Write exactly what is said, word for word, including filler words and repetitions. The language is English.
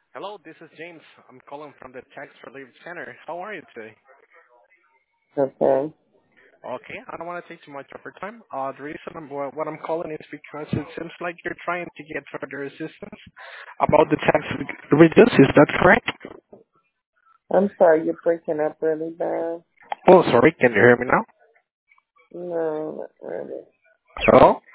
Hello, this is James. I'm calling from the Tax Relief Center. How are you today? Okay. Okay, I don't want to take too much of your time. Uh, the reason I'm, what what I'm calling is because it seems like you're trying to get further assistance about the tax re- reduce. Is that correct? I'm sorry, you're breaking up really bad. Oh, sorry. Can you hear me now? No, not really. Hello?